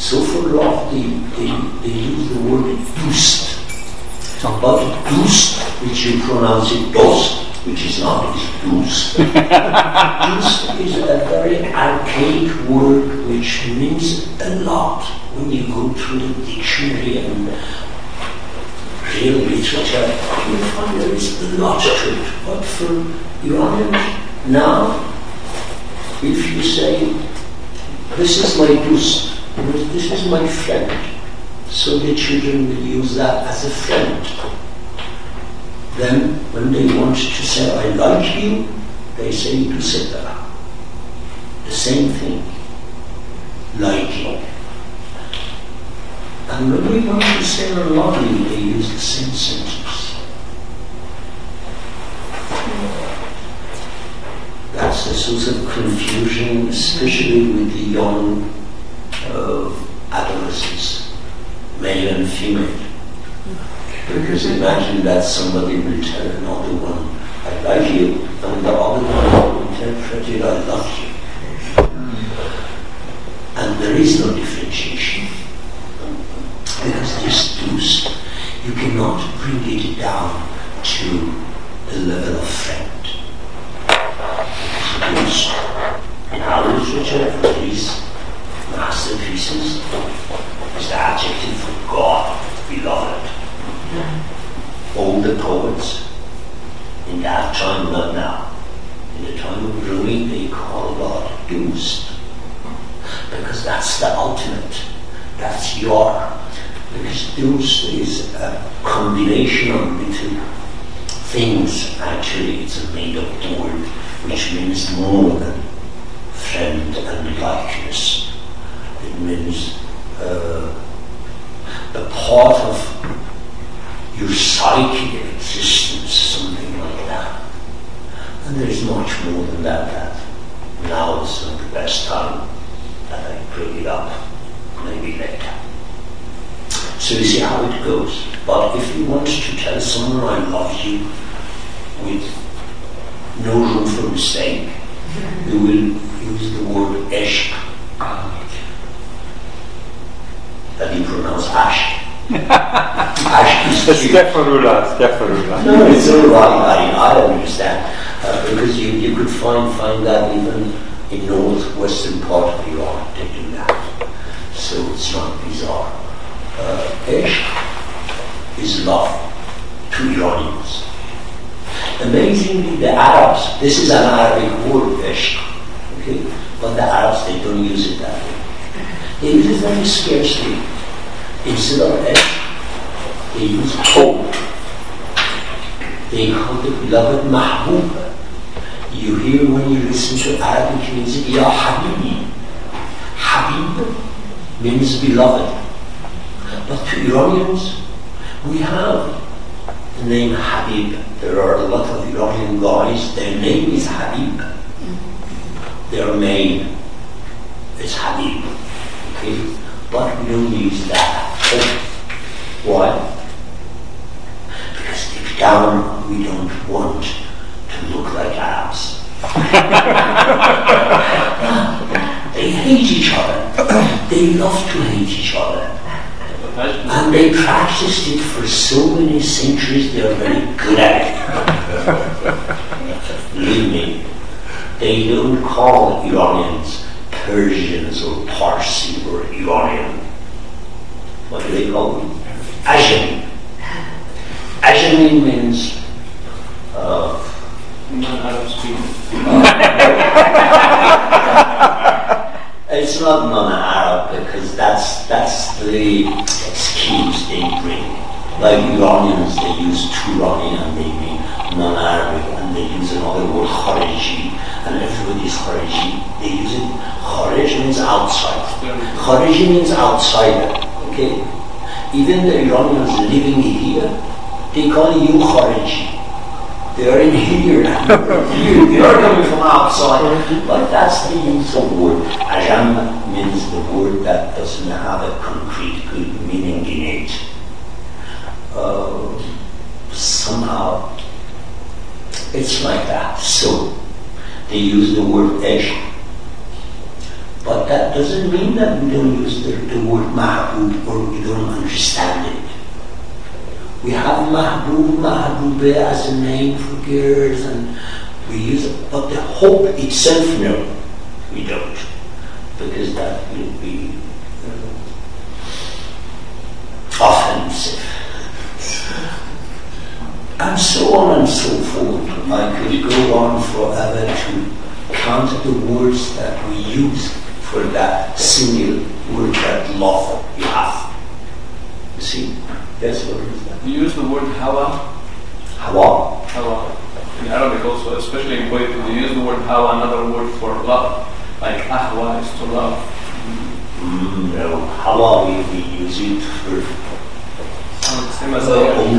So for love, they use the word dust. But dust, which you pronounce it dust, which is not, it's dust. Dust is a very archaic word which means a lot when you go through the dictionary and real literature. You find there is a lot to it. But for Iranians now, if you say, this is my dust, this is my friend, so the children will use that as a friend. Then, when they want to say, I like you, they say, Dusedara. The same thing. Liking. And when we want to say I love you, they use the same sentence. That's the source of confusion, especially with the young adolescents, male and female. Because imagine that somebody will tell another one, I like you, and the other one will interpret it, I love you. And there is no differentiation. Because this deuce, you cannot bring it down to the level of friend. Because deuce, in our literature, these masterpieces, is the adjective for God, beloved. All the poets in that time, not now, in the time of Rumi, they call God Deuce. Because that's the ultimate. That's your. Because Deuce is a combination of little things. Actually, it's a made-up word which means more than friend and likeness. It means a part of your psychic existence, something like that. And there is much more than that. Now is not the best time that I bring it up, maybe later. So you see how it goes. But if you want to tell someone I love you with no room for mistake, you will use the word ishq. That you pronounce ashq. Ashq is cute. Astaghfirullah. No, it's all right. I understand. Because you could find that even in northwestern part of Iran, they do that. So it's not bizarre. Ishq is love to Iranians. Amazingly, the Arabs, this is an Arabic word, ishq, okay? But the Arabs, they don't use it that way. They use it very scarcely. Instead of ishq, they use hope. They call the beloved mahbub. You hear when you listen to Arabic music, Ya Habibi. Habib means beloved. But to Iranians, we have the name Habib. There are a lot of Iranian guys, their name is Habib. Their name is Habib. Okay? But we don't use that. Why? Because deep down we don't want to look like Arabs. They hate each other. They love to hate each other. And they practiced it for so many centuries, they're very good at it. Believe me, they don't call Iranians Persians or Parsi or Iranian. What do they call them? Ajami. Ajami means non-Arab speaking. It's not non-Arab because that's the excuse they bring. Like Iranians, they use Turani and they mean non-Arabic, and they use another word Khariji, and everybody's Khariji. They use it. Kharij means outside. Khariji means outsider. Okay. Even the Iranians living here, they call you Khariji. They are in here. They are coming from outside. But that's the use of word. Ajam means the word that doesn't have a concrete good meaning in it. Somehow it's like that. So they use the word ishq. But that doesn't mean that we don't use the word mahbub or we don't understand it. We have mahbub, mahbube as a name for girls, and we use it. But the hope itself, no, we don't, because that will be offensive. And so on and so forth. I could go on forever to count the words that we use for that single word, that love you have. You see, that's what it is. You use the word hawa. Hawa? Hawa. In Arabic also, especially in poetry, you use the word hawa, another word for love. Like ahwa is to love. No, hawa we use it for Same as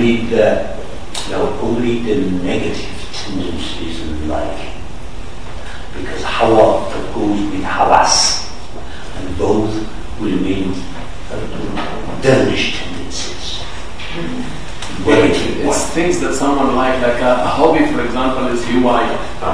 only the negative tendencies in life. Because hawa goes with hawas, and both will mean devilish tendencies. Negative it's things that someone like a hobby, for example, is hiwaya.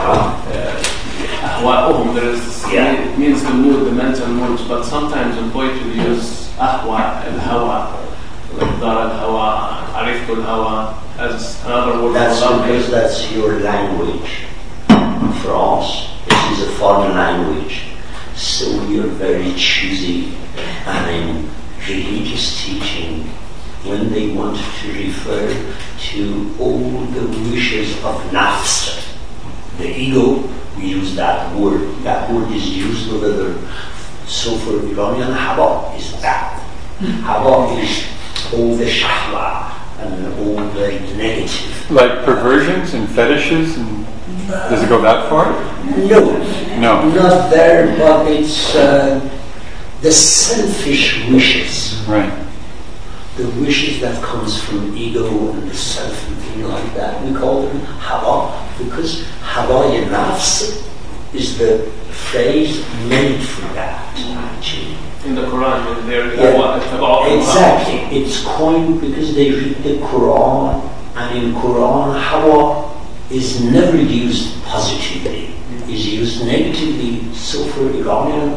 There is it means the mood, the mental mood, but sometimes in poetry we use ahwa and hawa, like dar al-hawa, ariftu al-hawa, as another word. That's because that's your language. For us, this is a foreign language, so we are very choosy. And in religious teaching, when they want to refer to all the wishes of nafs, the ego, we use that word. That word is used over there. So for Iranian, hawa is that. Hawa is all the shahwa and all the negative. Like perversions and fetishes, and does it go that far? No, not there, but it's the selfish wishes. Right. The wishes that comes from ego and the self and things like that. We call them hawa, because hawa nafs is the phrase made for that, actually. In the Quran, there exactly. It's coined because they read the Quran, and in Quran, hawa is never used positively. Is used negatively. So for Iranian,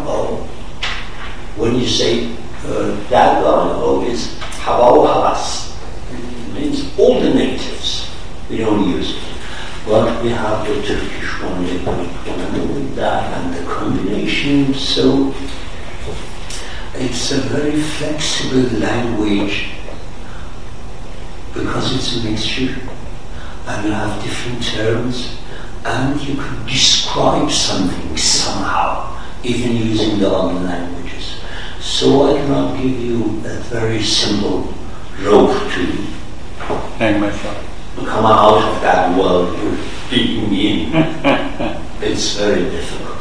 when you say that one, is hawa hawas. It means all the negatives. We don't use it. But we have the Turkish one, the Greek one, with that, and the combination. So it's a very flexible language because it's a mixture, and you have different terms, and you could describe something somehow, even using the other languages. So I cannot give you a very simple rope to Hang myself. come out of that world you're digging in. It's very difficult.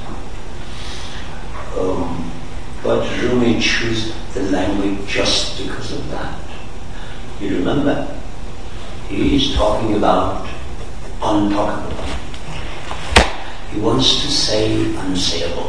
But Rumi chose the language just because of that. You remember? He is talking about untalkable. He wants to say unsayable.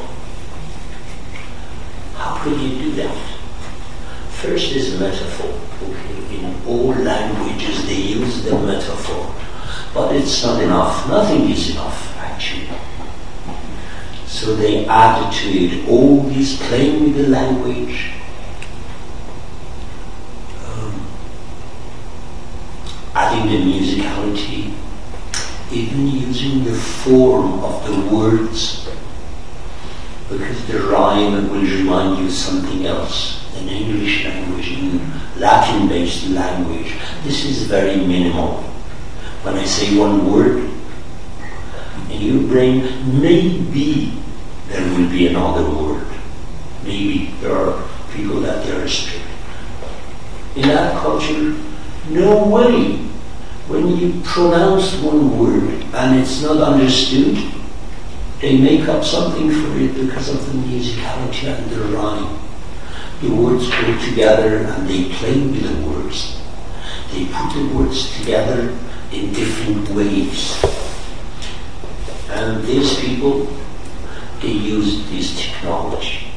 How could you do that? First is a metaphor. Okay, in all languages they use the metaphor, but it's not enough. Nothing is enough, actually. So they added to it all this playing with the language, adding the musicality, even using the form of the words, because the rhyme will remind you something else. In English language, in Latin-based language, this is very minimal. When I say one word, in your brain, maybe there will be another word. Maybe there are people that they are strict. In that culture, no way. When you pronounce one word and it's not understood, they make up something for it because of the musicality and the rhyme. The words go together and they play with the words. They put the words together in different ways. And these people, they used this technology.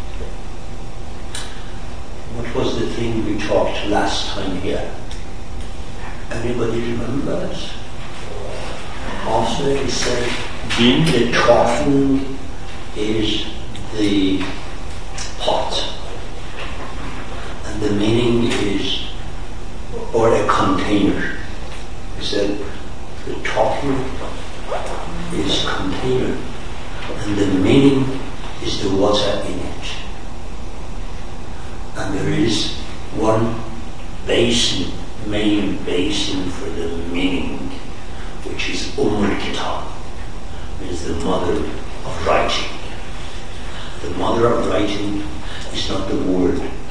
What was the thing we talked last time here? Anybody remember that? Also, he said Gene? the talking is the pot. And the meaning is, or a container. Is that the top here is container, and the meaning is the water in it. And there is one basin, main basin for the meaning, which is Kitab, is the mother of writing. The mother of writing is not the word,